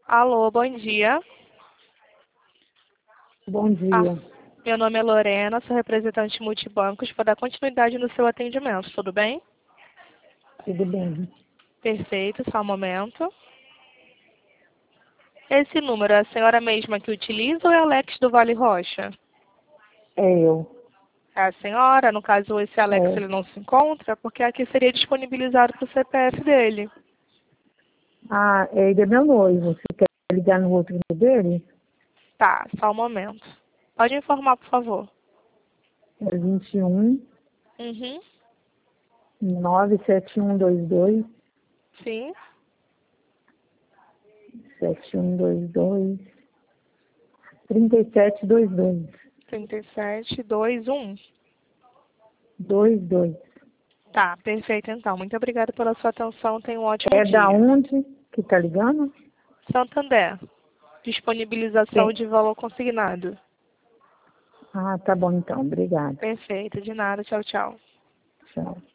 Alô, bom dia. Bom dia. Meu nome é Lorena, sou representante multibancos para dar continuidade no seu atendimento, tudo bem? Tudo bem? Perfeito, só um momento. Esse número é a senhora mesma que utiliza ou é Alex do Vale Rocha? É eu. É a senhora, no caso esse Alex É. ele não se encontra, porque aqui seria disponibilizado para o CPF dele. Ele é meu noivo. Você quer ligar no outro dele? Tá, só um momento. Pode informar, por favor. É 21 Uhum, 97122 sim. 7122 3722 3721. 22. Tá, perfeito então. Muito obrigada pela sua atenção. Tenha um ótimo É da dia. onde que tá ligando? Santander. Disponibilização Tem. de valor consignado. Tá bom então. Obrigada. Perfeito, de nada. Tchau, tchau. Tchau.